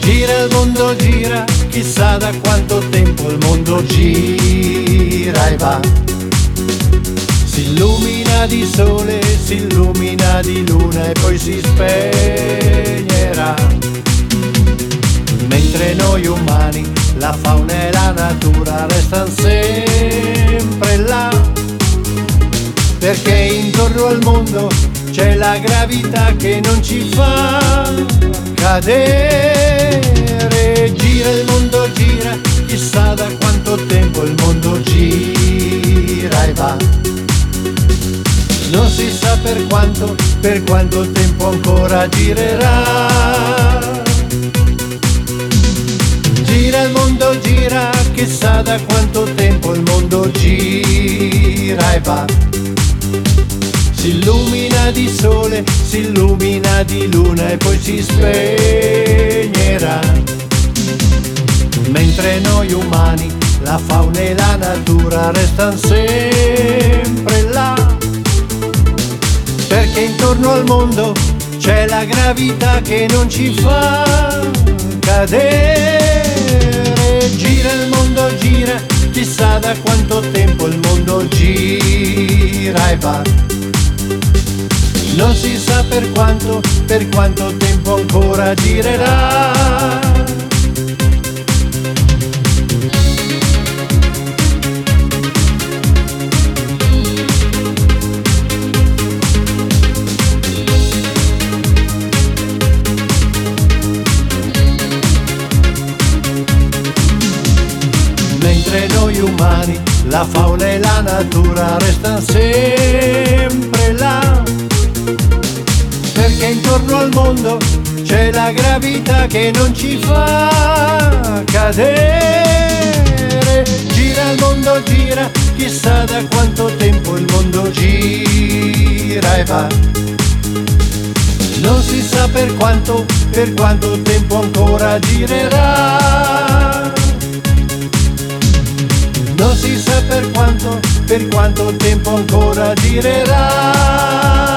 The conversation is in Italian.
Gira il mondo, gira, chissà da quanto tempo il mondo gira e va. Si illumina di sole, si illumina di luna e poi si spegnerà. Mentre noi umani, la fauna e la natura restano sempre là. Perché intorno al mondo c'è la gravità che non ci fa cadere. Gira il mondo, gira, chissà da quanto tempo il mondo gira e va. Non si sa per quanto tempo ancora girerà. Gira il mondo, gira, chissà da quanto tempo il mondo gira e va. Si illumina di sole, si illumina di luna e poi si spegnerà. Mentre noi umani, la fauna e la natura restano sempre là. Perché intorno al mondo c'è la gravità che non ci fa cadere. Gira il mondo, gira, chissà da quanto tempo il mondo gira e va. Non si sa per quanto tempo ancora girerà. Mentre noi umani, la fauna e la natura restano sempre là. Perché intorno al mondo c'è la gravità che non ci fa cadere. Gira il mondo, gira, chissà da quanto tempo il mondo gira e va. Non si sa per quanto tempo ancora girerà. Non si sa per quanto tempo ancora girerà.